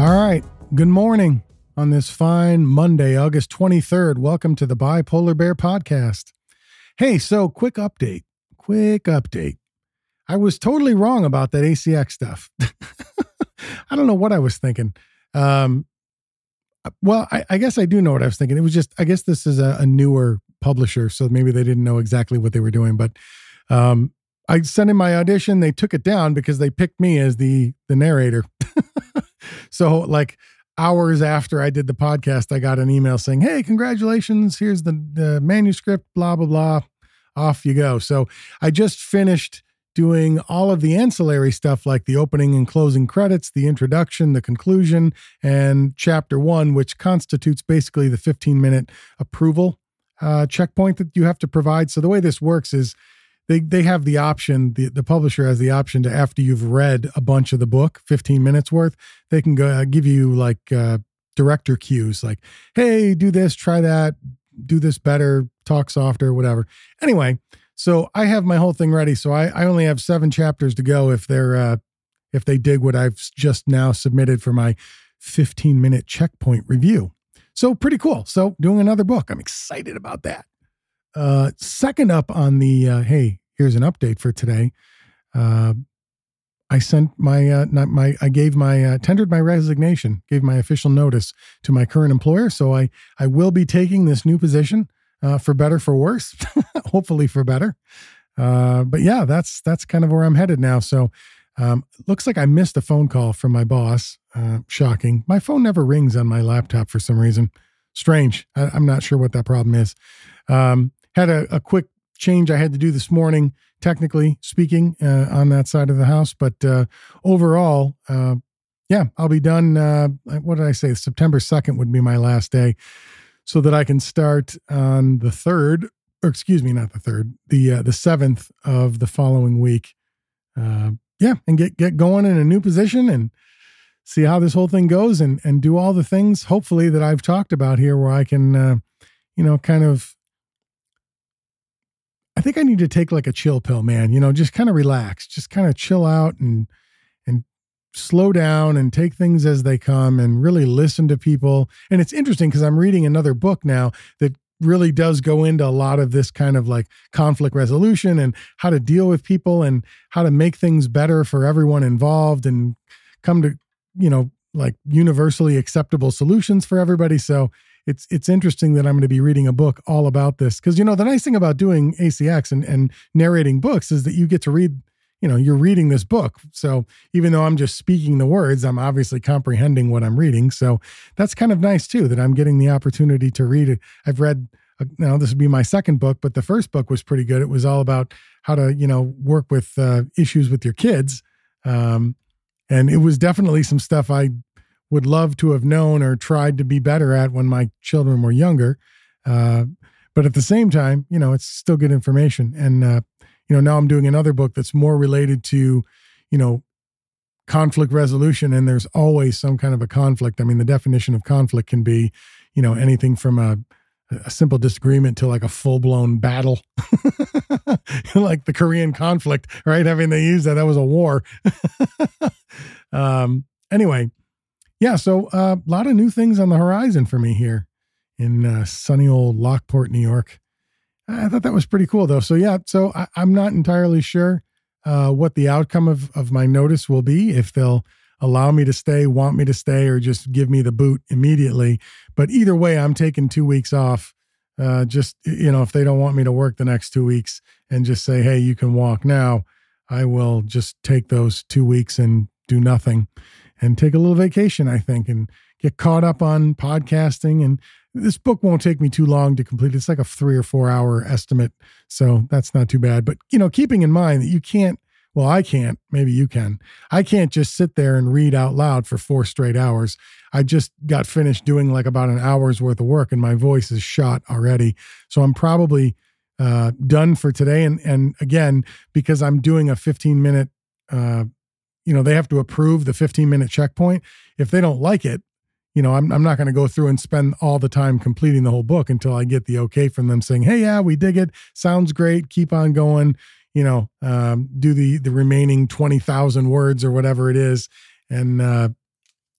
All right. Good morning on this fine Monday, August 23rd. Welcome to the Bipolar Bear Podcast. Hey, so quick update. I was totally wrong about that ACX stuff. I don't know what I was thinking. Well, I guess I do know what I was thinking. It was just, I guess this is a newer publisher, so maybe they didn't know exactly what they were doing. But I sent in my audition. They took it down because they picked me as the narrator. So like hours after I did the podcast, I got an email saying, hey, congratulations. Here's the manuscript, blah, blah, blah. Off you go. So I just finished doing all of the ancillary stuff like the opening and closing credits, the introduction, the conclusion, and chapter 1, which constitutes basically the 15-minute approval checkpoint that you have to provide. So the way this works is they have the option, the publisher has the option to, after you've read a bunch of the book, 15 minutes worth, they can go give you like director cues like, hey, do this, try that, do this better, talk softer, whatever. Anyway, so I have my whole thing ready. So I only have 7 chapters to go if they dig what I've just now submitted for my 15-minute checkpoint review. So pretty cool. So doing another book. I'm excited about that. Second up on the, hey, here's an update for today. I sent tendered my resignation, gave my official notice to my current employer. So I will be taking this new position, for better, for worse, hopefully for better. But yeah, that's kind of where I'm headed now. So, looks like I missed a phone call from my boss. Shocking. My phone never rings on my laptop for some reason. Strange. I'm not sure what that problem is. Had a quick change I had to do this morning, technically speaking, on that side of the house. But overall, yeah, I'll be done. What did I say? September 2nd would be my last day so that I can start on the 3rd, or excuse me, not the 3rd, the 7th of the following week. Yeah, and get going in a new position and see how this whole thing goes and do all the things, hopefully, that I've talked about here where I can, kind of, I think I need to take like a chill pill, man, just kind of relax, just kind of chill out and slow down and take things as they come and really listen to people. And it's interesting because I'm reading another book now that really does go into a lot of this kind of like conflict resolution and how to deal with people and how to make things better for everyone involved and come to, like universally acceptable solutions for everybody. So it's interesting that I'm going to be reading a book all about this because, the nice thing about doing ACX and narrating books is that you get to read, you're reading this book. So even though I'm just speaking the words, I'm obviously comprehending what I'm reading. So that's kind of nice too, that I'm getting the opportunity to read it. I've read, now this would be my second book, but the first book was pretty good. It was all about how to, work with issues with your kids. And it was definitely some stuff I would love to have known or tried to be better at when my children were younger. But at the same time, it's still good information. And, now I'm doing another book that's more related to, conflict resolution. And there's always some kind of a conflict. I mean, the definition of conflict can be, anything from a simple disagreement to like a full-blown battle, like the Korean conflict, right? I mean, they used that was a war. Anyway, yeah, so a lot of new things on the horizon for me here in sunny old Lockport, New York. I thought that was pretty cool, though. So, yeah, I'm not entirely sure what the outcome of my notice will be, if they'll allow me to stay, want me to stay, or just give me the boot immediately. But either way, I'm taking 2 weeks off. Just, if they don't want me to work the next 2 weeks and just say, hey, you can walk now, I will just take those 2 weeks and do nothing and take a little vacation, I think, and get caught up on podcasting. And this book won't take me too long to complete. It's like a 3 or 4 hour estimate. So that's not too bad. But, keeping in mind that you can't, well, I can't, maybe you can. I can't just sit there and read out loud for 4 straight hours. I just got finished doing like about an hour's worth of work and my voice is shot already. So I'm probably done for today. And again, because I'm doing a 15-minute, they have to approve the 15-minute checkpoint. If they don't like it, I'm not going to go through and spend all the time completing the whole book until I get the okay from them saying, hey, yeah, we dig it. Sounds great. Keep on going. Do the remaining 20,000 words or whatever it is. And,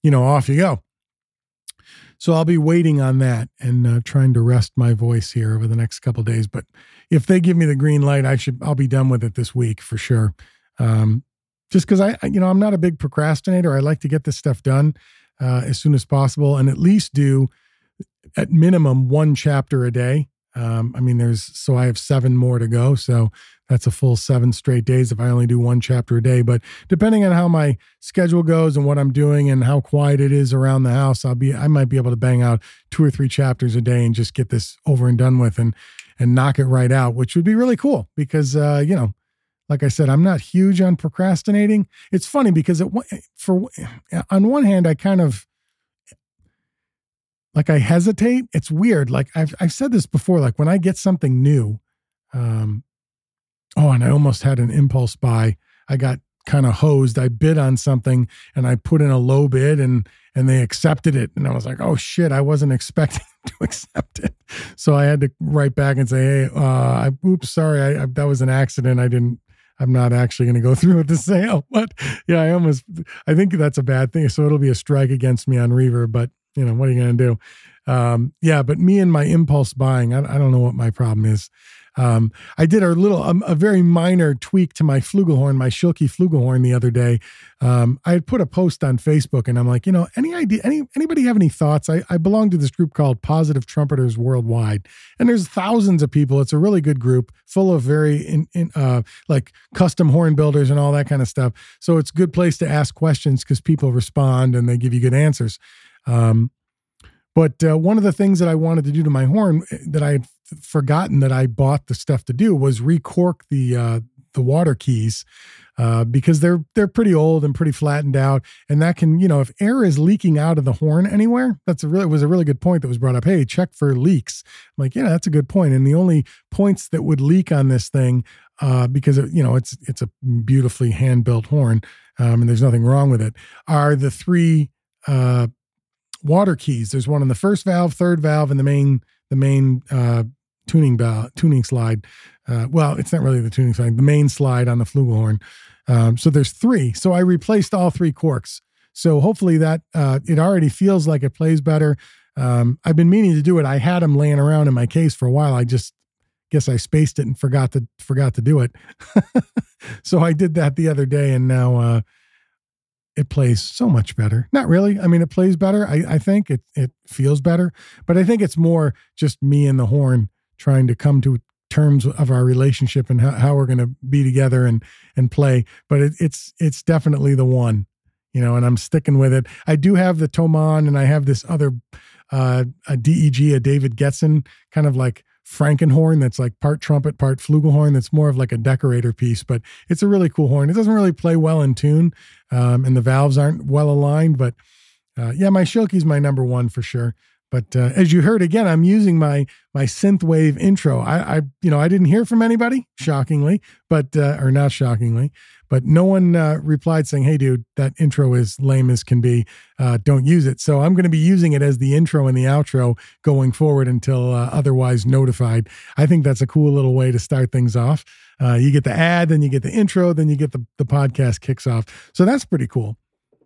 off you go. So I'll be waiting on that and trying to rest my voice here over the next couple of days. But if they give me the green light, I'll be done with it this week for sure. Just because I'm not a big procrastinator. I like to get this stuff done as soon as possible and at least do at minimum 1 chapter a day. So I have 7 more to go. So that's a full 7 straight days if I only do 1 chapter a day. But depending on how my schedule goes and what I'm doing and how quiet it is around the house, I might be able to bang out 2 or 3 chapters a day and just get this over and done with and knock it right out, which would be really cool because, like I said, I'm not huge on procrastinating. It's funny because on one hand, I kind of, like I hesitate. It's weird. Like I've said this before, like when I get something new, and I almost had an impulse buy. I got kind of hosed. I bid on something and I put in a low bid and they accepted it. And I was like, oh shit, I wasn't expecting to accept it. So I had to write back and say, hey, oops, sorry. That was an accident. I'm not actually going to go through with the sale, but yeah, I think that's a bad thing. So it'll be a strike against me on Reverb, but what are you going to do? But me and my impulse buying, I don't know what my problem is. I did a very minor tweak to my flugelhorn, my Schilke flugelhorn the other day. I had put a post on Facebook and I'm like, anybody have any thoughts? I belong to this group called Positive Trumpeters Worldwide, and there's thousands of people. It's a really good group full of very like custom horn builders and all that kind of stuff. So it's a good place to ask questions because people respond and they give you good answers. But one of the things that I wanted to do to my horn that I had forgotten that I bought the stuff to do was recork the water keys because they're pretty old and pretty flattened out, and that can, if air is leaking out of the horn anywhere, it was a really good point that was brought up. Hey, check for leaks. I'm like, yeah, that's a good point. And the only points that would leak on this thing, because it's a beautifully hand built horn, and there's nothing wrong with it, are the 3 water keys. There's one on the first valve, third valve, and the main tuning slide. Well, it's not really the tuning slide, the main slide on the flugelhorn. So there's 3. So I replaced all 3 corks. So hopefully that it already feels like it plays better. I've been meaning to do it. I had them laying around in my case for a while. I just guess I spaced it and forgot to do it. So I did that the other day, and now it plays so much better. Not really. I mean, it plays better. I think it feels better, but I think it's more just me and the horn trying to come to terms of our relationship and how we're going to be together and play. But it's definitely the one, and I'm sticking with it. I do have the Thomann, and I have this other, a DEG, a David Getson, kind of like Frankenhorn that's like part trumpet, part flugelhorn. That's more of like a decorator piece, but it's a really cool horn. It doesn't really play well in tune, and the valves aren't well aligned, but my Schilke's my number 1 for sure. But as you heard, again, I'm using my synthwave intro. I didn't hear from anybody, shockingly, but or not shockingly, but no one replied saying, "Hey, dude, that intro is lame as can be. Don't use it." So I'm going to be using it as the intro and the outro going forward until otherwise notified. I think that's a cool little way to start things off. You get the ad, then you get the intro, then you get the podcast kicks off. So that's pretty cool.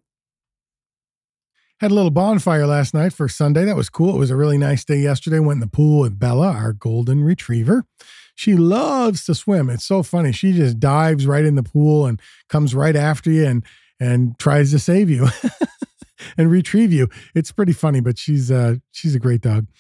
Had a little bonfire last night for Sunday. That was cool. It was a really nice day yesterday. Went in the pool with Bella, our golden retriever. She loves to swim. It's so funny. She just dives right in the pool and comes right after you and tries to save you and retrieve you. It's pretty funny, but she's a great dog.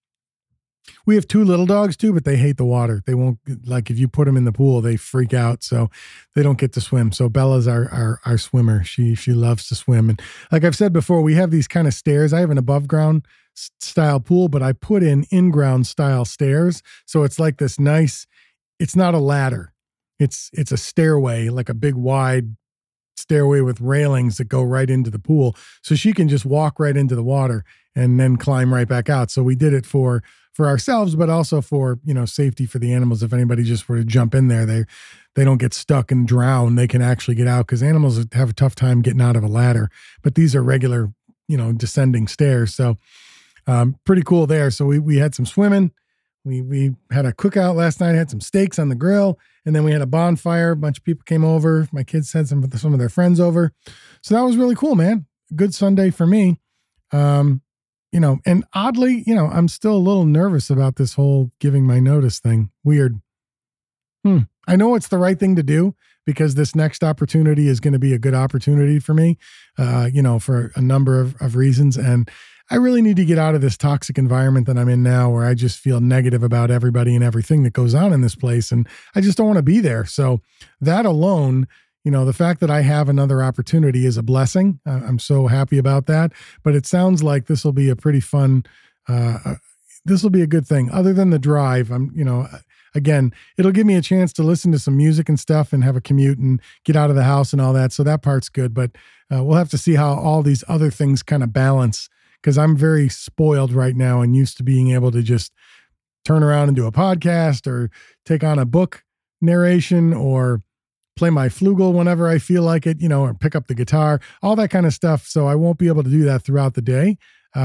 We have 2 little dogs too, but they hate the water. They won't, like if you put them in the pool, they freak out. So they don't get to swim. So Bella's our swimmer. She loves to swim. And like I've said before, we have these kind of stairs. I have an above ground style pool, but I put in ground style stairs. So it's like this nice, it's not a ladder. It's a stairway, like a big wide stairway with railings that go right into the pool. So she can just walk right into the water and then climb right back out. So we did it for ourselves, but also for, safety for the animals. If anybody just were to jump in there, they don't get stuck and drown. They can actually get out because animals have a tough time getting out of a ladder, but these are regular, descending stairs. So pretty cool there. So we had some swimming. We had a cookout last night, had some steaks on the grill, and then we had a bonfire. A bunch of people came over. My kids had some of their friends over. So that was really cool, man. good Sunday for me. And oddly, I'm still a little nervous about this whole giving my notice thing. Weird. I know it's the right thing to do because this next opportunity is going to be a good opportunity for me, for a number of reasons. And I really need to get out of this toxic environment that I'm in now where I just feel negative about everybody and everything that goes on in this place. And I just don't want to be there. So that alone, the fact that I have another opportunity is a blessing. I'm so happy about that. But it sounds like this will be a pretty fun, this will be a good thing. Other than the drive, again, it'll give me a chance to listen to some music and stuff and have a commute and get out of the house and all that. So that part's good. But we'll have to see how all these other things kind of balance, because I'm very spoiled right now and used to being able to just turn around and do a podcast or take on a book narration or play my flugel whenever I feel like it, or pick up the guitar, all that kind of stuff. So I won't be able to do that throughout the day.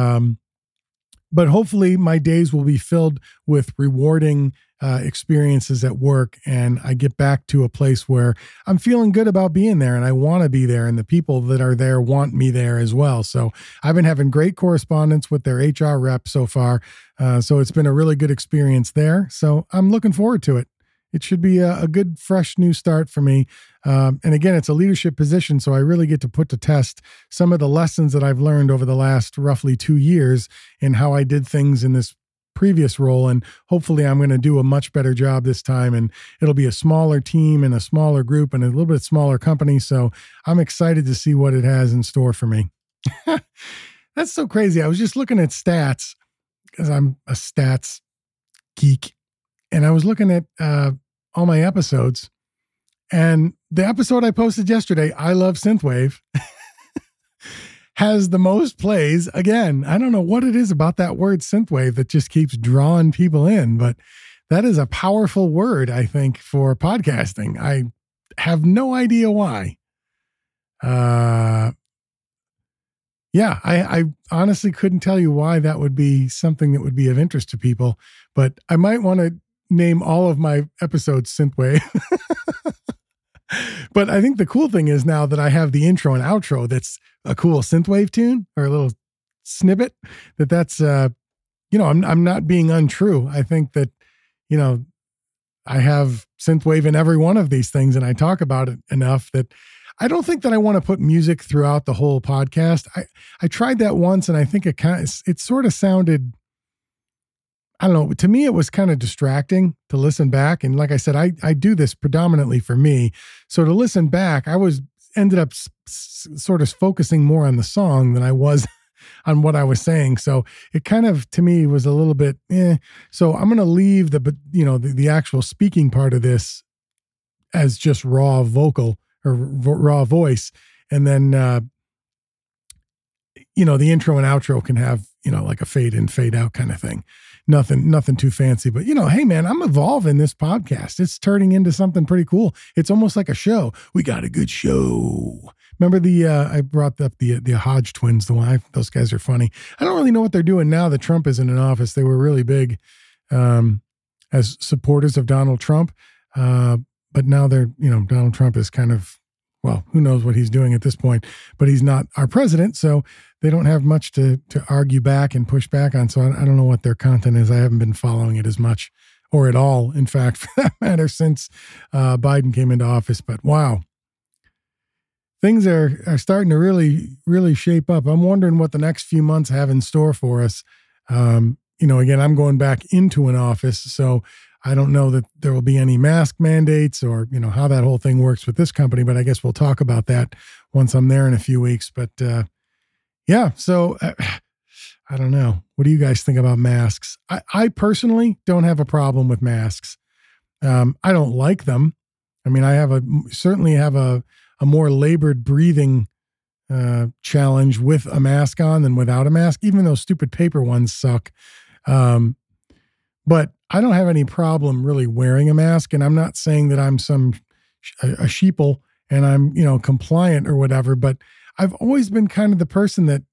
But hopefully my days will be filled with rewarding experiences at work, and I get back to a place where I'm feeling good about being there and I want to be there, and the people that are there want me there as well. So I've been having great correspondence with their HR rep so far. So it's been a really good experience there. So I'm looking forward to it. It should be a good, fresh new start for me. And again, it's a leadership position, so I really get to put to test some of the lessons that I've learned over the last roughly 2 years in how I did things in this previous role. And hopefully I'm going to do a much better job this time. And it'll be a smaller team and a smaller group and a little bit smaller company. So I'm excited to see what it has in store for me. That's so crazy. I was just looking at stats because I'm a stats geek. And I was looking at all my episodes, and the episode I posted yesterday, I Love Synthwave, has the most plays. Again, I don't know what it is about that word synthwave that just keeps drawing people in, but that is a powerful word, I think, for podcasting. I have no idea why. I honestly couldn't tell you why that would be something that would be of interest to people, but I might want to name all of my episodes Synthwave. But I think the cool thing is now that I have the intro and outro, that's a cool synthwave tune or a little snippet that's, I'm not being untrue. I think that, I have synthwave in every one of these things, and I talk about it enough that I don't think that I want to put music throughout the whole podcast. I tried that once, and I think it sort of sounded, I don't know. To me, it was kind of distracting to listen back. And like I said, I do this predominantly for me. So to listen back, I ended up sort of focusing more on the song than I was on what I was saying. So it kind of, to me, was a little bit, So I'm going to leave the actual speaking part of this as just raw vocal or raw voice. And then, the intro and outro can have, like a fade in, fade out kind of thing. Nothing too fancy, but hey man, I'm evolving this podcast. It's turning into something pretty cool. It's almost like a show. We got a good show. Remember I brought up the Hodge twins, those guys are funny. I don't really know what they're doing now that Trump isn't in office. They were really big, as supporters of Donald Trump. But now Donald Trump is kind of, well, who knows what he's doing at this point, but he's not our president. So they don't have much to argue back and push back on. So I don't know what their content is. I haven't been following it as much or at all, in fact, for that matter, since Biden came into office. But wow, things are starting to really, really shape up. I'm wondering what the next few months have in store for us. Again, I'm going back into an office, so I don't know that there will be any mask mandates or, how that whole thing works with this company, but I guess we'll talk about that once I'm there in a few weeks. But, so I don't know. What do you guys think about masks? I personally don't have a problem with masks. I don't like them. I mean, I certainly have a more labored breathing challenge with a mask on than without a mask, even though stupid paper ones suck. But I don't have any problem really wearing a mask. And I'm not saying that I'm a sheeple and I'm, compliant or whatever, but I've always been kind of the person that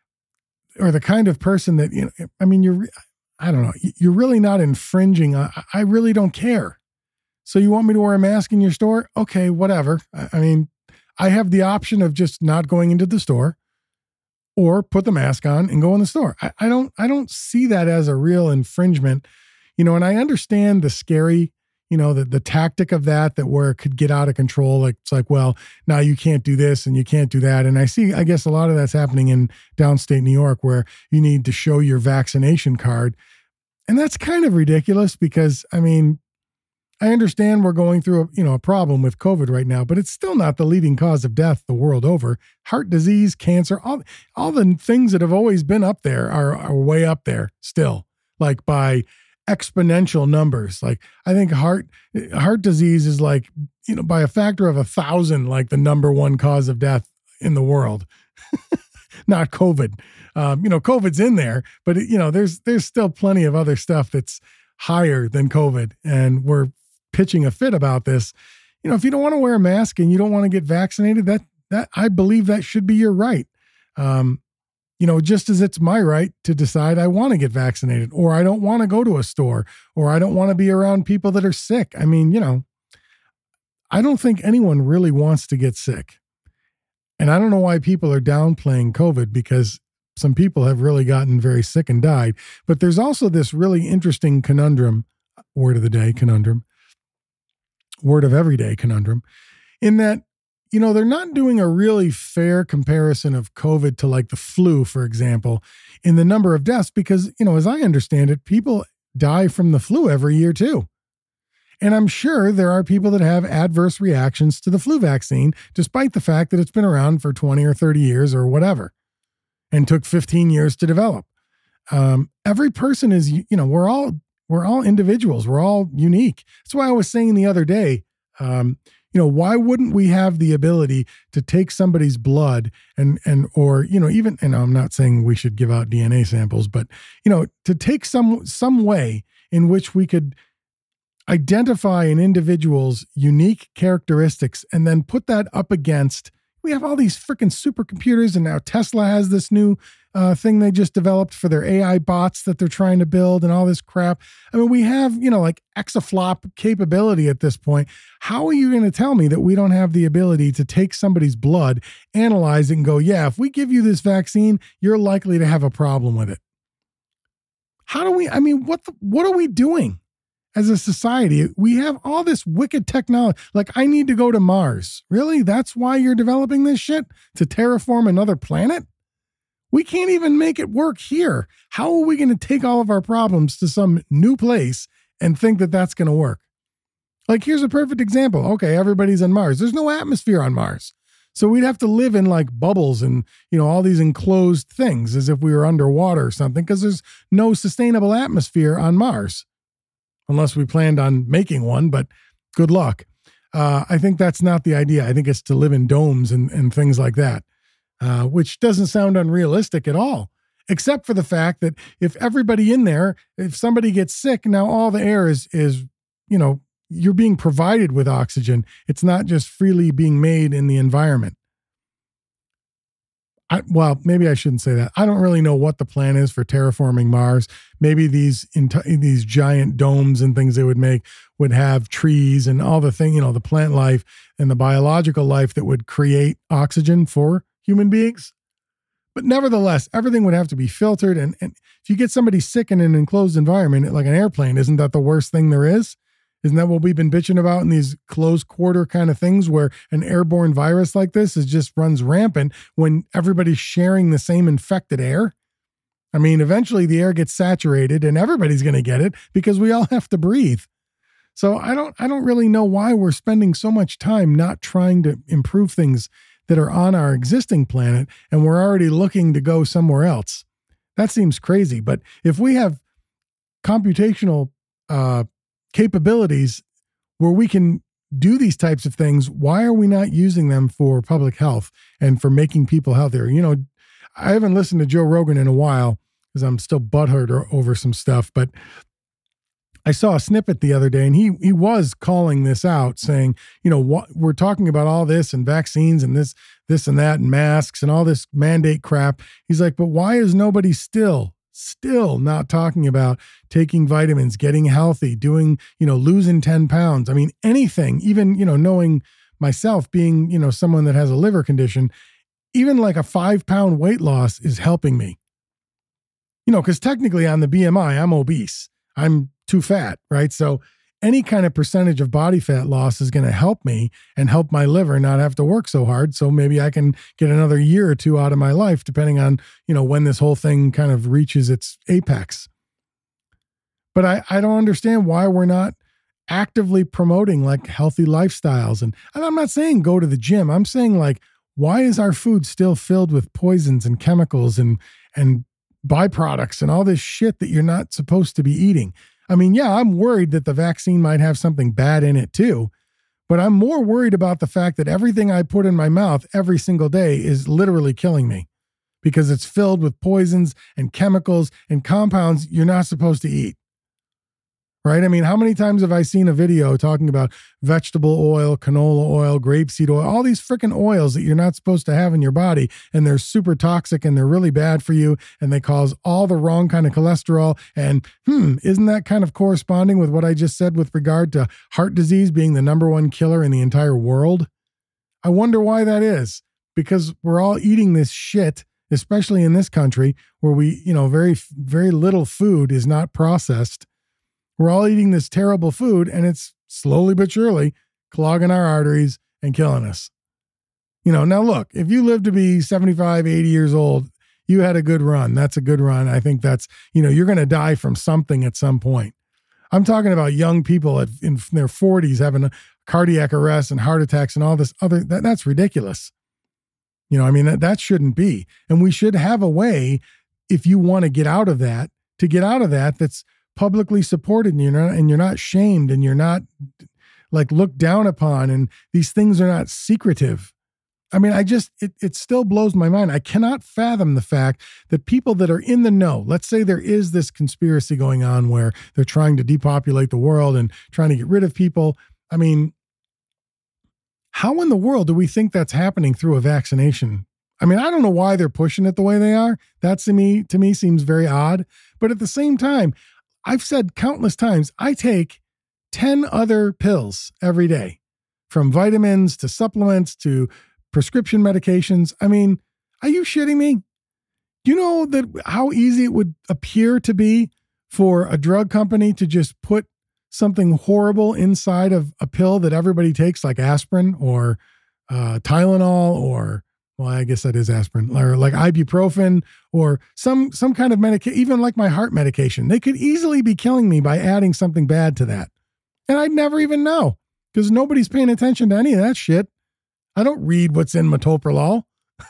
I don't know, you're really not infringing. I really don't care. So you want me to wear a mask in your store? Okay, whatever. I mean, I have the option of just not going into the store. or put the mask on and go in the store. I don't see that as a real infringement, and I understand the scary, the tactic of that where it could get out of control. Like, it's like, well, now you can't do this and you can't do that. And I guess a lot of that's happening in downstate New York, where you need to show your vaccination card. And that's kind of ridiculous because, I understand we're going through a problem with COVID right now, but it's still not the leading cause of death the world over. Heart disease, cancer, all the things that have always been up there are way up there still, like by exponential numbers. Like, I think heart disease is like, by a factor of 1,000, like the number one cause of death in the world. Not COVID. COVID's in there, but there's still plenty of other stuff that's higher than COVID, and we're pitching a fit about this. If you don't want to wear a mask and you don't want to get vaccinated, that I believe that should be your right. Just as it's my right to decide I want to get vaccinated, or I don't want to go to a store, or I don't want to be around people that are sick. I don't think anyone really wants to get sick. And I don't know why people are downplaying COVID, because some people have really gotten very sick and died. But there's also this really interesting conundrum, word of the day, conundrum, word of everyday conundrum, in that, they're not doing a really fair comparison of COVID to like the flu, for example, in the number of deaths, because, as I understand it, people die from the flu every year too. And I'm sure there are people that have adverse reactions to the flu vaccine, despite the fact that it's been around for 20 or 30 years or whatever, and took 15 years to develop. Every person is, we're all individuals. We're all unique. That's why I was saying the other day, why wouldn't we have the ability to take somebody's blood or even, and I'm not saying we should give out DNA samples, but, to take some way in which we could identify an individual's unique characteristics and then put that up against, we have all these freaking supercomputers, and now Tesla has this new thing they just developed for their AI bots that they're trying to build and all this crap. We have, like exaflop capability at this point. How are you going to tell me that we don't have the ability to take somebody's blood, analyze it, and go, yeah, if we give you this vaccine, you're likely to have a problem with it? How do we, what are we doing? As a society, we have all this wicked technology. Like, I need to go to Mars. Really? That's why you're developing this shit? To terraform another planet? We can't even make it work here. How are we going to take all of our problems to some new place and think that that's going to work? Like, here's a perfect example. Okay, everybody's on Mars. There's no atmosphere on Mars. So we'd have to live in like bubbles and, all these enclosed things as if we were underwater or something, because there's no sustainable atmosphere on Mars. Unless we planned on making one, but good luck. I think that's not the idea. I think it's to live in domes and things like that, which doesn't sound unrealistic at all, except for the fact that if everybody in there, if somebody gets sick, now all the air is you're being provided with oxygen. It's not just freely being made in the environment. Maybe I shouldn't say that. I don't really know what the plan is for terraforming Mars. Maybe these giant domes and things they would make would have trees and all the the plant life and the biological life that would create oxygen for human beings. But nevertheless, everything would have to be filtered. And if you get somebody sick in an enclosed environment, like an airplane, isn't that the worst thing there is? Isn't that what we've been bitching about in these close quarter kind of things, where an airborne virus like this just runs rampant when everybody's sharing the same infected air? Eventually the air gets saturated and everybody's going to get it because we all have to breathe. So I don't really know why we're spending so much time not trying to improve things that are on our existing planet, and we're already looking to go somewhere else. That seems crazy. But if we have computational capabilities where we can do these types of things, why are we not using them for public health and for making people healthier? I haven't listened to Joe Rogan in a while because I'm still butthurt over some stuff, but I saw a snippet the other day and he was calling this out, saying, what we're talking about, all this and vaccines and this and that and masks and all this mandate crap. He's like, but why is nobody still not talking about taking vitamins, getting healthy, doing, losing 10 pounds. Anything, even, knowing myself being, someone that has a liver condition, even like a 5-pound weight loss is helping me. Because technically on the BMI, I'm obese. I'm too fat, right? So any kind of percentage of body fat loss is going to help me and help my liver not have to work so hard. So maybe I can get another year or two out of my life, depending on, when this whole thing kind of reaches its apex. But I don't understand why we're not actively promoting like healthy lifestyles. And I'm not saying go to the gym. I'm saying like, why is our food still filled with poisons and chemicals and byproducts and all this shit that you're not supposed to be eating? I mean, yeah, I'm worried that the vaccine might have something bad in it too, but I'm more worried about the fact that everything I put in my mouth every single day is literally killing me because it's filled with poisons and chemicals and compounds you're not supposed to eat. Right? I mean, how many times have I seen a video talking about vegetable oil, canola oil, grapeseed oil, all these freaking oils that you're not supposed to have in your body, and they're super toxic and they're really bad for you and they cause all the wrong kind of cholesterol. And isn't that kind of corresponding with what I just said with regard to heart disease being the number one killer in the entire world? I wonder why that is, because we're all eating this shit, especially in this country where we, very, very little food is not processed. We're all eating this terrible food and it's slowly but surely clogging our arteries and killing us. Now look, if you live to be 75, 80 years old, you had a good run. That's a good run. I think that's, you're going to die from something at some point. I'm talking about young people in their 40s having a cardiac arrest and heart attacks and all this other, that's ridiculous. That shouldn't be. And we should have a way, if you want to get out of that, that's publicly supported and you're not shamed and you're not like looked down upon and these things are not secretive. I mean, it still blows my mind. I cannot fathom the fact that people that are in the know, let's say there is this conspiracy going on where they're trying to depopulate the world and trying to get rid of people. I mean, how in the world do we think that's happening through a vaccination? I mean, I don't know why they're pushing it the way they are. That to me seems very odd. But at the same time, I've said countless times, I take 10 other pills every day, from vitamins to supplements to prescription medications. I mean, are you shitting me? Do you know that how easy it would appear to be for a drug company to just put something horrible inside of a pill that everybody takes, like aspirin or Tylenol or, well, I guess that is aspirin, or like ibuprofen or some kind of medication, even like my heart medication. They could easily be killing me by adding something bad to that. And I'd never even know because nobody's paying attention to any of that shit. I don't read what's in metoprolol.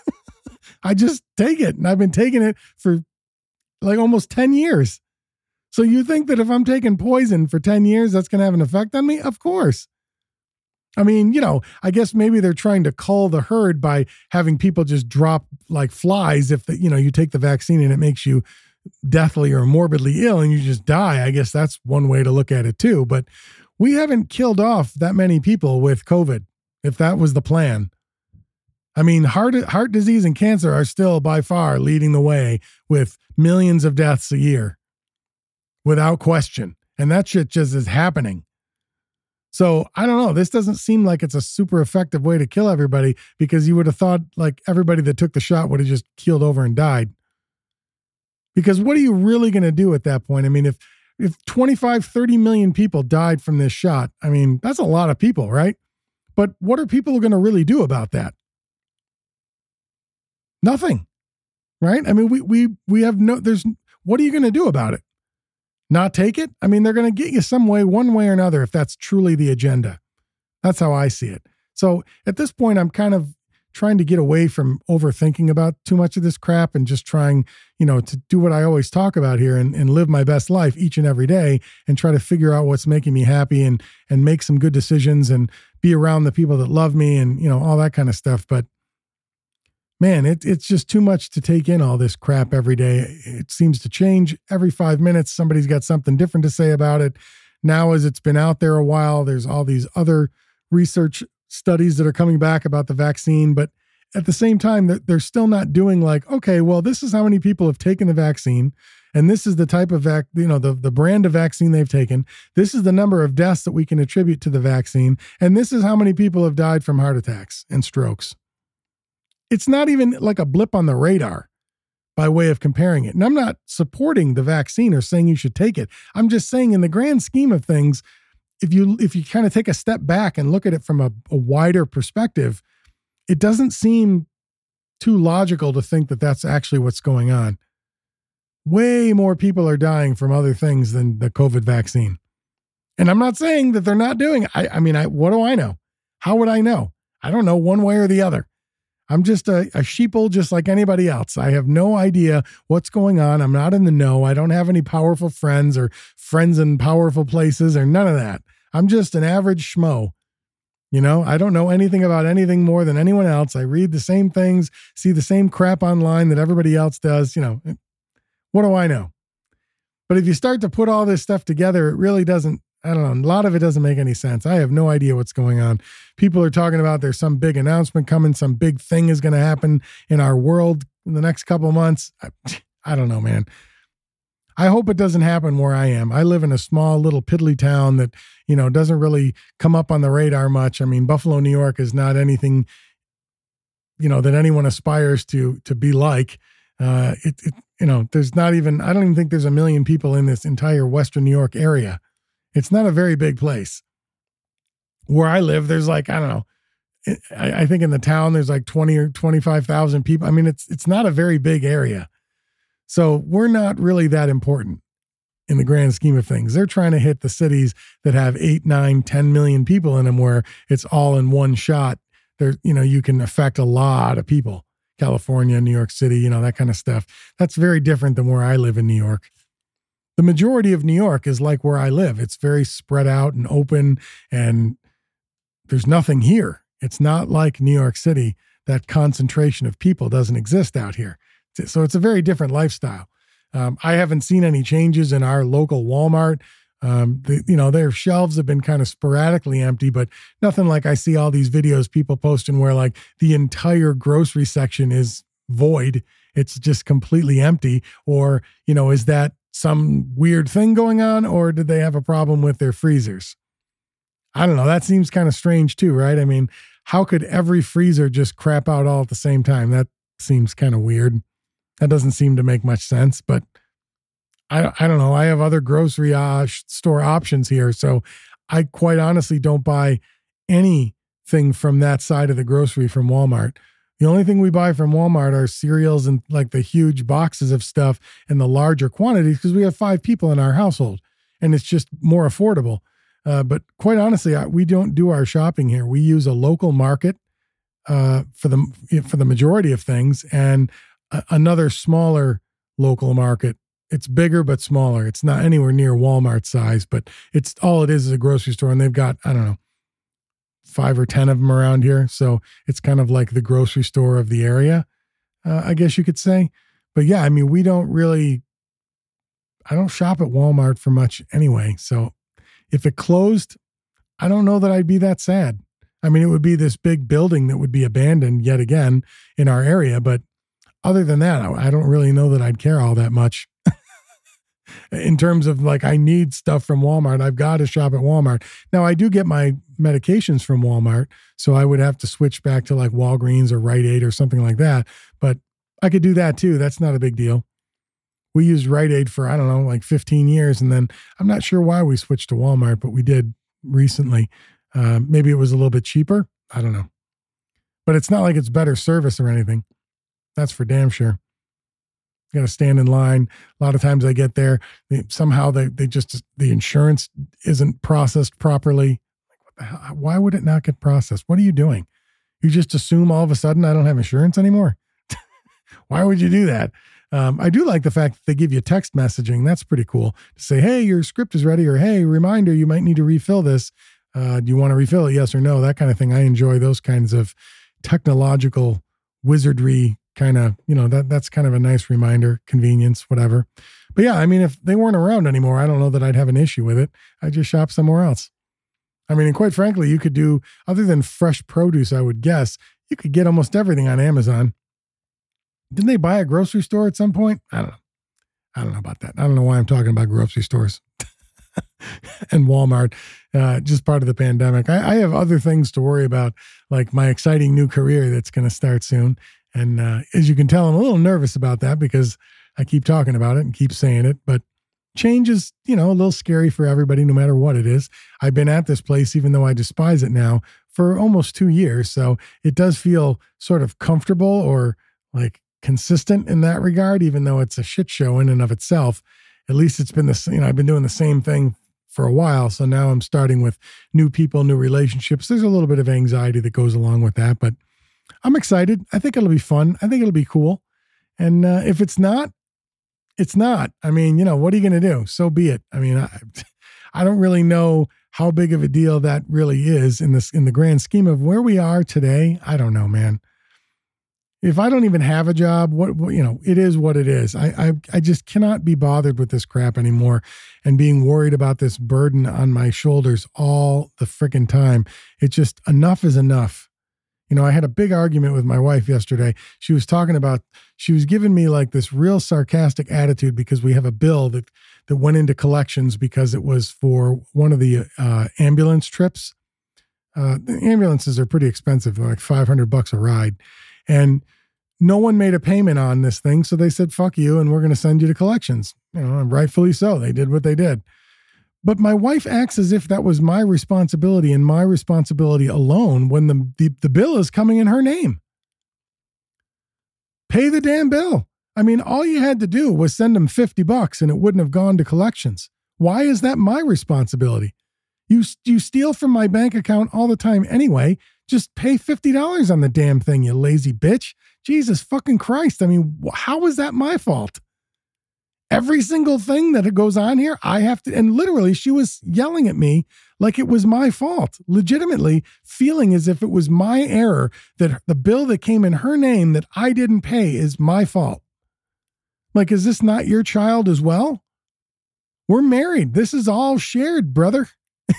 I just take it. And I've been taking it for like almost 10 years. So you think that if I'm taking poison for 10 years, that's going to have an effect on me? Of course. I mean, I guess maybe they're trying to cull the herd by having people just drop like flies if you take the vaccine and it makes you deathly or morbidly ill and you just die. I guess that's one way to look at it too. But we haven't killed off that many people with COVID, if that was the plan. I mean, heart disease and cancer are still by far leading the way with millions of deaths a year, without question. And that shit just is happening. So I don't know. This doesn't seem like it's a super effective way to kill everybody because you would have thought like everybody that took the shot would have just keeled over and died. Because what are you really going to do at that point? I mean, if 25, 30 million people died from this shot, I mean, that's a lot of people, right? But what are people going to really do about that? Nothing, right? I mean, we have what are you going to do about it? Not take it? I mean, they're going to get you some way, one way or another, if that's truly the agenda. That's how I see it. So at this point, I'm kind of trying to get away from overthinking about too much of this crap and just trying, to do what I always talk about here and live my best life each and every day and try to figure out what's making me happy and make some good decisions and be around the people that love me and, all that kind of stuff. But man, it's just too much to take in all this crap every day. It seems to change every 5 minutes. Somebody's got something different to say about it. Now, as it's been out there a while, there's all these other research studies that are coming back about the vaccine. But at the same time, they're still not doing like, okay, well, this is how many people have taken the vaccine. And this is the type of the brand of vaccine they've taken. This is the number of deaths that we can attribute to the vaccine. And this is how many people have died from heart attacks and strokes. It's not even like a blip on the radar by way of comparing it. And I'm not supporting the vaccine or saying you should take it. I'm just saying in the grand scheme of things, if you kind of take a step back and look at it from a wider perspective, it doesn't seem too logical to think that that's actually what's going on. Way more people are dying from other things than the COVID vaccine. And I'm not saying that they're not doing it. I mean, what do I know? How would I know? I don't know one way or the other. I'm just a sheeple just like anybody else. I have no idea what's going on. I'm not in the know. I don't have any powerful friends or friends in powerful places or none of that. I'm just an average schmo. You know, I don't know anything about anything more than anyone else. I read the same things, see the same crap online that everybody else does. You know, what do I know? But if you start to put all this stuff together, it really doesn't, I don't know, a lot of it doesn't make any sense. I have no idea what's going on. People are talking about there's some big announcement coming, some big thing is going to happen in our world in the next couple of months. I don't know, man. I hope it doesn't happen where I am. I live in a small little piddly town that, you know, doesn't really come up on the radar much. I mean, Buffalo, New York is not anything, you know, that anyone aspires to be like. You know, there's not even, I don't even think there's 1 million people in this entire Western New York area. It's not a very big place. Where I live, there's like, I don't know, I think in the town, there's like 20 or 25,000 people. I mean, it's not a very big area. So we're not really that important in the grand scheme of things. They're trying to hit the cities that have 8, 9, 10 million people in them where it's all in one shot. There, you know, you can affect a lot of people. California, New York City, you know, that kind of stuff. That's very different than where I live in New York. The majority of New York is like where I live. It's very spread out and open, and there's nothing here. It's not like New York City. That concentration of people doesn't exist out here. So it's a very different lifestyle. I haven't seen any changes in our local Walmart. You know, their shelves have been kind of sporadically empty, but nothing like I see all these videos people posting where like the entire grocery section is void. It's just completely empty. Or, you know, is that some weird thing going on, or did they have a problem with their freezers? I don't know. That seems kind of strange too, right? I mean, how could every freezer just crap out all at the same time? That seems kind of weird. That doesn't seem to make much sense, but I don't know. I have other grocery store options here. So I quite honestly don't buy anything from that side of the grocery from Walmart. The only thing we buy from Walmart are cereals and like the huge boxes of stuff and the larger quantities because we have 5 people in our household and it's just more affordable. But quite honestly, we don't do our shopping here. We use a local market for the majority of things and another smaller local market. It's bigger, but smaller. It's not anywhere near Walmart size, but it's all it is a grocery store. And they've got, I don't know, 5 or 10 of them around here. So it's kind of like the grocery store of the area, I guess you could say. But yeah, I mean, I don't shop at Walmart for much anyway. So if it closed, I don't know that I'd be that sad. I mean, it would be this big building that would be abandoned yet again in our area. But other than that, I don't really know that I'd care all that much. In terms of like, I need stuff from Walmart. I've got to shop at Walmart. Now, I do get my medications from Walmart, so I would have to switch back to like Walgreens or Rite Aid or something like that. But I could do that too. That's not a big deal. We used Rite Aid for, I don't know, like 15 years. And then I'm not sure why we switched to Walmart, but we did recently. Maybe it was a little bit cheaper. I don't know. But it's not like it's better service or anything. That's for damn sure. You got to stand in line. A lot of times I get there, somehow the insurance isn't processed properly. Like, what the hell? Why would it not get processed? What are you doing? You just assume all of a sudden I don't have insurance anymore? Why would you do that? I do like the fact that they give you text messaging. That's pretty cool to say, hey, your script is ready, or hey, reminder, you might need to refill this. Do you want to refill it? Yes or no? That kind of thing. I enjoy those kinds of technological wizardry kind of, you know, that's kind of a nice reminder, convenience, whatever. But yeah, I mean, if they weren't around anymore, I don't know that I'd have an issue with it. I'd just shop somewhere else. I mean, and quite frankly, you could do, other than fresh produce, I would guess, you could get almost everything on Amazon. Didn't they buy a grocery store at some point? I don't know. I don't know about that. I don't know why I'm talking about grocery stores and Walmart, just part of the pandemic. I have other things to worry about, like my exciting new career that's going to start soon. And as you can tell, I'm a little nervous about that because I keep talking about it and keep saying it. But change is, a little scary for everybody, no matter what it is. I've been at this place, even though I despise it now, for almost 2 years. So it does feel sort of comfortable or like consistent in that regard, even though it's a shit show in and of itself. At least it's been I've been doing the same thing for a while. So now I'm starting with new people, new relationships. There's a little bit of anxiety that goes along with that, but I'm excited. I think it'll be fun. I think it'll be cool. And if it's not, it's not. I mean, what are you going to do? So be it. I mean, I don't really know how big of a deal that really is in the grand scheme of where we are today. I don't know, man. If I don't even have a job, what it is what it is. I just cannot be bothered with this crap anymore and being worried about this burden on my shoulders all the freaking time. It's just enough is enough. I had a big argument with my wife yesterday. She was giving me like this real sarcastic attitude because we have a bill that went into collections because it was for one of the ambulance trips. The ambulances are pretty expensive. They're like $500 a ride. And no one made a payment on this thing. So they said, fuck you. And we're going to send you to collections. And rightfully so. They did what they did. But my wife acts as if that was my responsibility and my responsibility alone when the bill is coming in her name. Pay the damn bill. I mean, all you had to do was send them $50 and it wouldn't have gone to collections. Why is that my responsibility? You steal from my bank account all the time anyway. Just pay $50 on the damn thing, you lazy bitch. Jesus fucking Christ. I mean, how is that my fault? Every single thing that goes on here, I have to, and literally she was yelling at me like it was my fault, legitimately feeling as if it was my error, that the bill that came in her name that I didn't pay is my fault. Like, is this not your child as well? We're married. This is all shared, brother.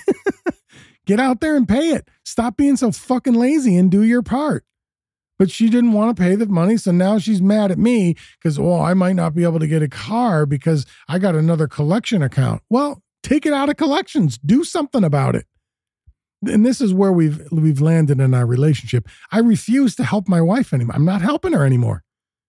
Get out there and pay it. Stop being so fucking lazy and do your part. But she didn't want to pay the money, so now she's mad at me because, I might not be able to get a car because I got another collection account. Well, take it out of collections. Do something about it. And this is where we've landed in our relationship. I refuse to help my wife anymore. I'm not helping her anymore.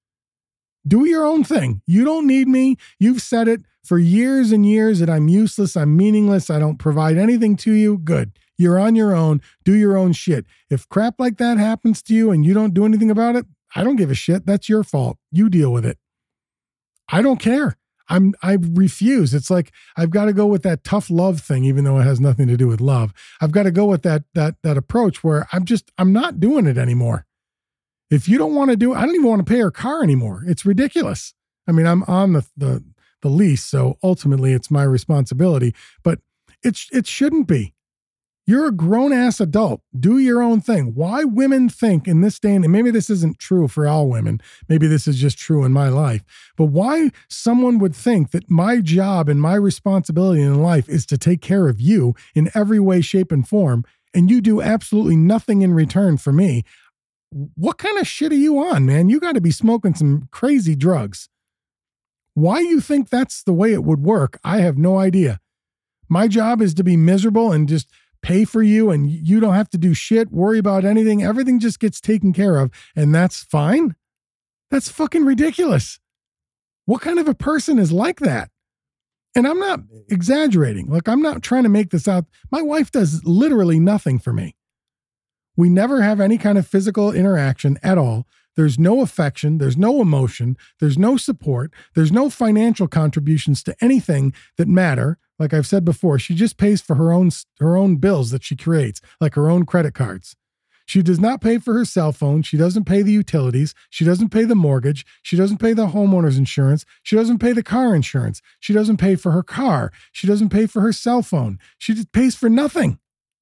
Do your own thing. You don't need me. You've said it for years and years that I'm useless. I'm meaningless. I don't provide anything to you. Good. You're on your own. Do your own shit. If crap like that happens to you and you don't do anything about it, I don't give a shit. That's your fault. You deal with it. I don't care. I refuse. It's like I've got to go with that tough love thing, even though it has nothing to do with love. I've got to go with that approach where I'm not doing it anymore. If you don't want to do it, I don't even want to pay her car anymore. It's ridiculous. I mean, I'm on the lease, so ultimately it's my responsibility, but it shouldn't be. You're a grown-ass adult. Do your own thing. Why women think in this day, and maybe this isn't true for all women, maybe this is just true in my life, but why someone would think that my job and my responsibility in life is to take care of you in every way, shape, and form, and you do absolutely nothing in return for me. What kind of shit are you on, man? You got to be smoking some crazy drugs. Why you think that's the way it would work, I have no idea. My job is to be miserable and just pay for you, and you don't have to do shit, worry about anything. Everything just gets taken care of, and that's fine. That's fucking ridiculous. What kind of a person is like that? And I'm not exaggerating. Like, I'm not trying to make this out. My wife does literally nothing for me. We never have any kind of physical interaction at all. There's no affection. There's no emotion. There's no support. There's no financial contributions to anything that matter. Like I've said before, she just pays for her own bills that she creates, like her own credit cards. She does not pay for her cell phone. She doesn't pay the utilities. She doesn't pay the mortgage. She doesn't pay the homeowner's insurance. She doesn't pay the car insurance. She doesn't pay for her car. She doesn't pay for her cell phone. She just pays for nothing.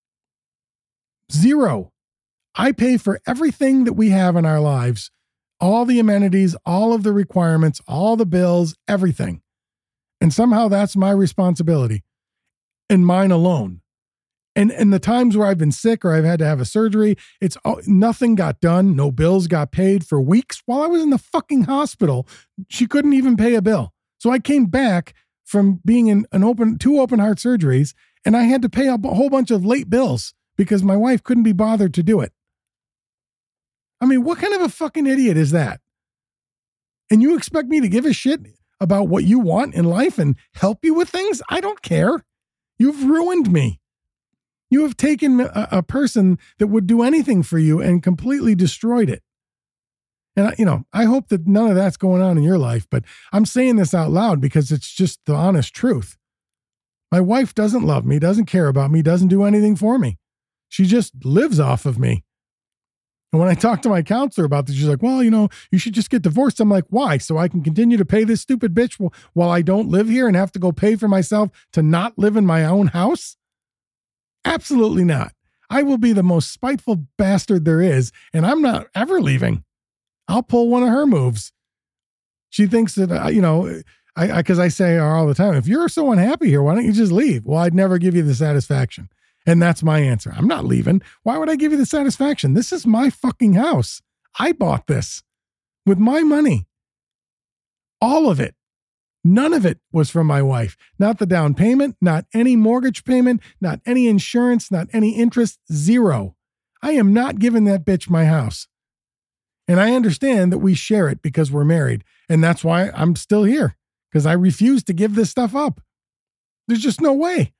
Zero. I pay for everything that we have in our lives, all the amenities, all of the requirements, all the bills, everything. And somehow that's my responsibility and mine alone. And the times where I've been sick or I've had to have a surgery, nothing got done. No bills got paid for weeks. While I was in the fucking hospital, she couldn't even pay a bill. So I came back from being in two open heart surgeries, and I had to pay a whole bunch of late bills because my wife couldn't be bothered to do it. I mean, what kind of a fucking idiot is that? And you expect me to give a shit about what you want in life and help you with things? I don't care. You've ruined me. You have taken a person that would do anything for you and completely destroyed it. And, I hope that none of that's going on in your life, but I'm saying this out loud because it's just the honest truth. My wife doesn't love me, doesn't care about me, doesn't do anything for me. She just lives off of me. And when I talked to my counselor about this, she's like, well, you should just get divorced. I'm like, why? So I can continue to pay this stupid bitch while I don't live here and have to go pay for myself to not live in my own house? Absolutely not. I will be the most spiteful bastard there is, and I'm not ever leaving. I'll pull one of her moves. She thinks that, because I say all the time, if you're so unhappy here, why don't you just leave? Well, I'd never give you the satisfaction. And that's my answer. I'm not leaving. Why would I give you the satisfaction? This is my fucking house. I bought this with my money. All of it. None of it was from my wife. Not the down payment, not any mortgage payment, not any insurance, not any interest, zero. I am not giving that bitch my house. And I understand that we share it because we're married. And that's why I'm still here, because I refuse to give this stuff up. There's just no way.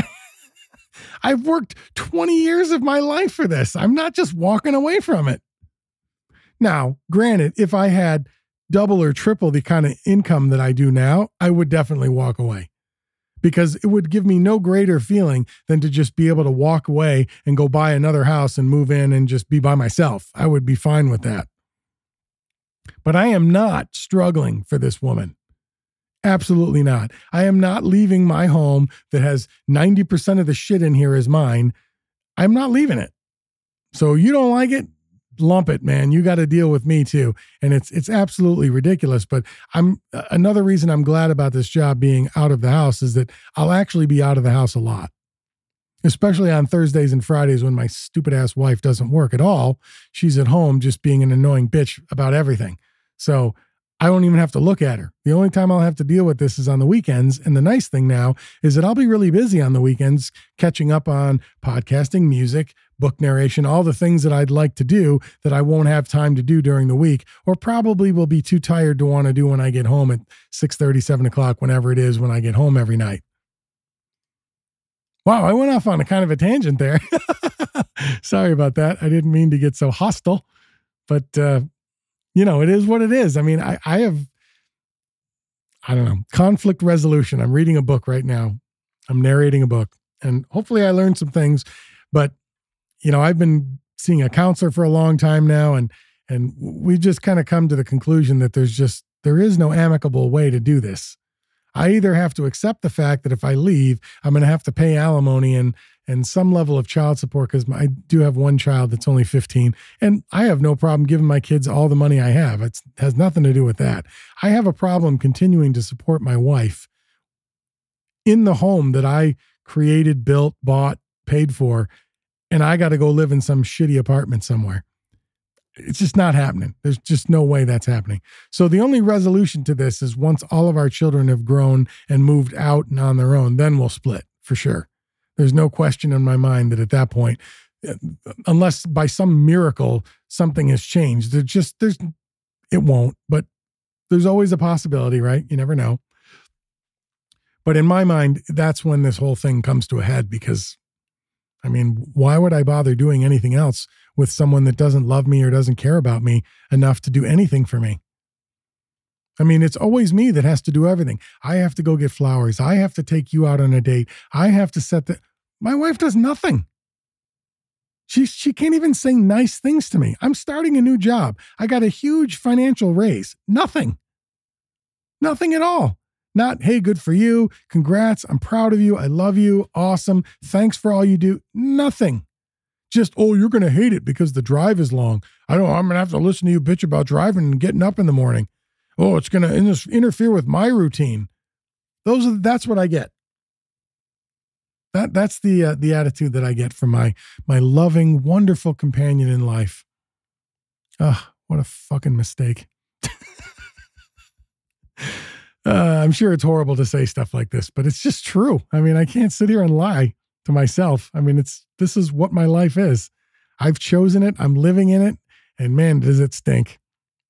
I've worked 20 years of my life for this. I'm not just walking away from it. Now, granted, if I had double or triple the kind of income that I do now, I would definitely walk away, because it would give me no greater feeling than to just be able to walk away and go buy another house and move in and just be by myself. I would be fine with that. But I am not struggling for this woman. Absolutely not. I am not leaving my home that has 90% of the shit in here is mine. I'm not leaving it. So you don't like it? Lump it, man. You got to deal with me too. And it's absolutely ridiculous. But another reason I'm glad about this job being out of the house is that I'll actually be out of the house a lot, especially on Thursdays and Fridays when my stupid ass wife doesn't work at all. She's at home just being an annoying bitch about everything. So I won't even have to look at her. The only time I'll have to deal with this is on the weekends. And the nice thing now is that I'll be really busy on the weekends, catching up on podcasting, music, book narration, all the things that I'd like to do that I won't have time to do during the week, or probably will be too tired to want to do when I get home at 6:30, 7 o'clock, whenever it is when I get home every night. Wow, I went off on a kind of a tangent there. Sorry about that. I didn't mean to get so hostile, but it is what it is. I mean, I have, conflict resolution. I'm reading a book right now. I'm narrating a book, and hopefully I learned some things, but I've been seeing a counselor for a long time now, and we've just kind of come to the conclusion that there is no amicable way to do this. I either have to accept the fact that if I leave, I'm going to have to pay alimony and some level of child support, because I do have one child that's only 15, and I have no problem giving my kids all the money I have. It has nothing to do with that. I have a problem continuing to support my wife in the home that I created, built, bought, paid for, and I got to go live in some shitty apartment somewhere. It's just not happening. There's just no way that's happening. So the only resolution to this is once all of our children have grown and moved out and on their own, then we'll split for sure. There's no question in my mind that at that point, unless by some miracle something has changed, it won't, but there's always a possibility, right? You never know. But in my mind, that's when this whole thing comes to a head, because why would I bother doing anything else with someone that doesn't love me or doesn't care about me enough to do anything for me? It's always me that has to do everything. I have to go get flowers. I have to take you out on a date. I have to my wife does nothing. She can't even say nice things to me. I'm starting a new job. I got a huge financial raise. Nothing at all. Not, hey, good for you. Congrats. I'm proud of you. I love you. Awesome. Thanks for all you do. Nothing. Just, oh, you're going to hate it because the drive is long. I'm going to have to listen to you bitch about driving and getting up in the morning. Oh, it's going to interfere with my routine. That's what I get. That's the attitude that I get from my loving, wonderful companion in life. Oh, what a fucking mistake. I'm sure it's horrible to say stuff like this, but it's just true. I can't sit here and lie to myself. This is what my life is. I've chosen it. I'm living in it. And man, does it stink.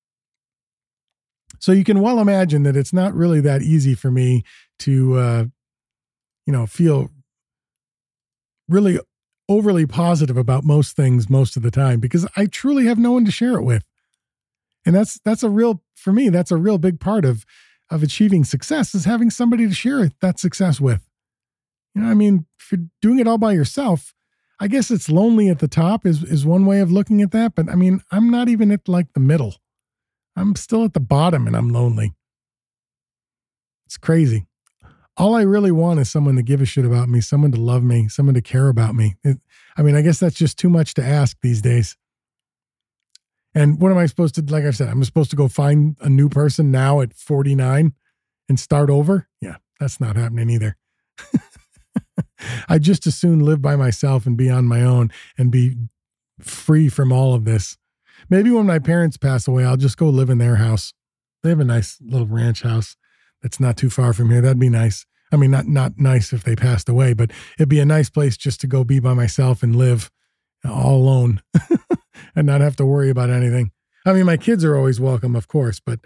So you can well imagine that it's not really that easy for me to, feel really overly positive about most things most of the time, because I truly have no one to share it with. And that's a real big part of achieving success, is having somebody to share that success with. I mean, if you're doing it all by yourself, I guess it's lonely at the top is one way of looking at that. But I mean, I'm not even at like the middle. I'm still at the bottom and I'm lonely. It's crazy. All I really want is someone to give a shit about me, someone to love me, someone to care about me. I guess that's just too much to ask these days. And what am I supposed to, like I said, I'm supposed to go find a new person now at 49 and start over? Yeah, that's not happening either. I'd just as soon live by myself and be on my own and be free from all of this. Maybe when my parents pass away, I'll just go live in their house. They have a nice little ranch house that's not too far from here. That'd be nice. I mean, not nice if they passed away, but it'd be a nice place just to go be by myself and live all alone and not have to worry about anything. I mean, my kids are always welcome, of course, but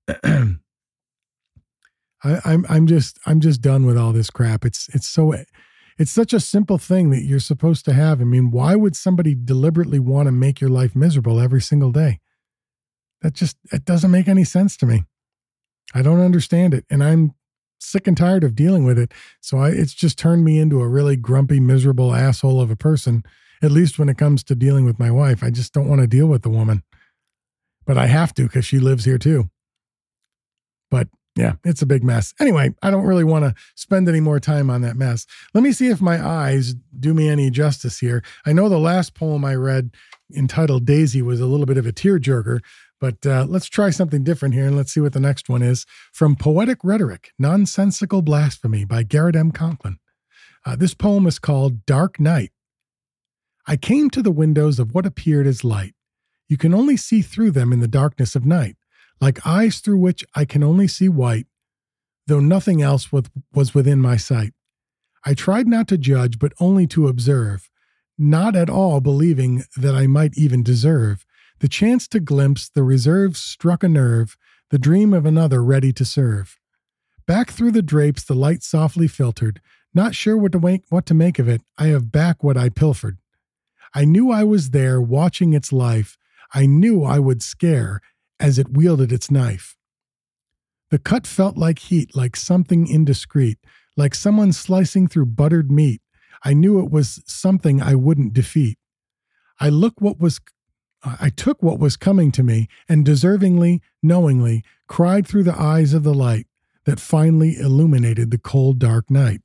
I'm just done with all this crap. It's such a simple thing that you're supposed to have. I mean, why would somebody deliberately want to make your life miserable every single day? It doesn't make any sense to me. I don't understand it. And I'm sick and tired of dealing with it. So it's just turned me into a really grumpy, miserable asshole of a person, at least when it comes to dealing with my wife. I just don't want to deal with the woman, but I have to because she lives here too. But yeah, it's a big mess. Anyway, I don't really want to spend any more time on that mess. Let me see if my eyes do me any justice here. I know the last poem I read, entitled Daisy, was a little bit of a tearjerker, but let's try something different here and let's see what the next one is. From Poetic Rhetoric, Nonsensical Blasphemy by Garrett M. Conklin. This poem is called Dark Night. I came to the windows of what appeared as light. You can only see through them in the darkness of night, like eyes through which I can only see white, though nothing else was within my sight. I tried not to judge, but only to observe, not at all believing that I might even deserve the chance to glimpse the reserve struck a nerve, the dream of another ready to serve. Back through the drapes the light softly filtered, not sure what to make of it, I have back what I pilfered. I knew I was there watching its life, I knew I would scare as it wielded its knife. The cut felt like heat, like something indiscreet, like someone slicing through buttered meat. I knew it was something I wouldn't defeat. I took what was coming to me and deservingly, knowingly, cried through the eyes of the light that finally illuminated the cold, dark night.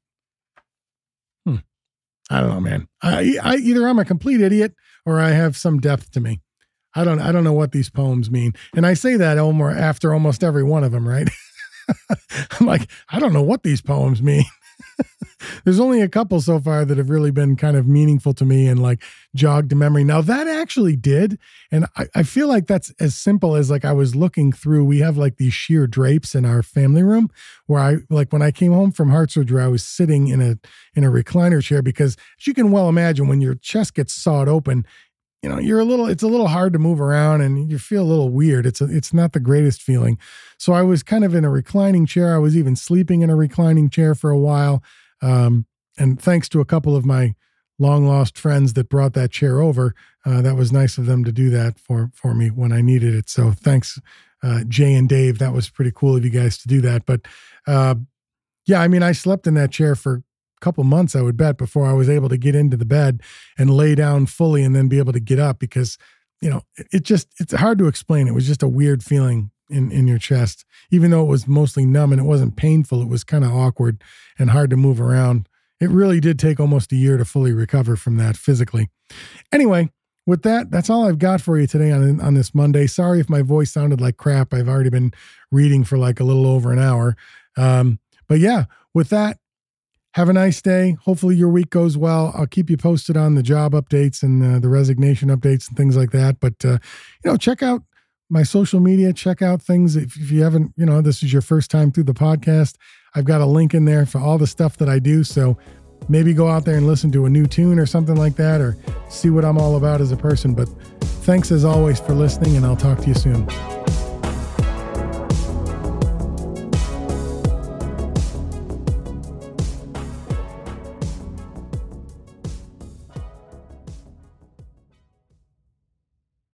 I don't know, man. I either I'm a complete idiot or I have some depth to me. I don't know what these poems mean. And I say that after almost every one of them, right? I'm like, I don't know what these poems mean. There's only a couple so far that have really been kind of meaningful to me and like jogged a memory. Now that actually did. And I feel like that's as simple as like I was looking through, we have like these sheer drapes in our family room where when I came home from heart surgery, I was sitting in a recliner chair because as you can well imagine, when your chest gets sawed open, it's a little hard to move around and you feel a little weird. It's not the greatest feeling. So I was kind of in a reclining chair. I was even sleeping in a reclining chair for a while. And thanks to a couple of my long lost friends that brought that chair over, that was nice of them to do that for me when I needed it. So thanks, Jay and Dave. That was pretty cool of you guys to do that. But, yeah, I mean, I slept in that chair for couple months, I would bet, before I was able to get into the bed and lay down fully and then be able to get up because, it's hard to explain. It was just a weird feeling in your chest, even though it was mostly numb and it wasn't painful. It was kind of awkward and hard to move around. It really did take almost a year to fully recover from that physically. Anyway, with that, that's all I've got for you today on this Monday. Sorry if my voice sounded like crap. I've already been reading for like a little over an hour. But yeah, with that, have a nice day. Hopefully your week goes well. I'll keep you posted on the job updates and the resignation updates and things like that. But, check out my social media. Check out things. If you haven't, this is your first time through the podcast, I've got a link in there for all the stuff that I do. So maybe go out there and listen to a new tune or something like that, or see what I'm all about as a person. But Thanks as always for listening, and I'll talk to you soon.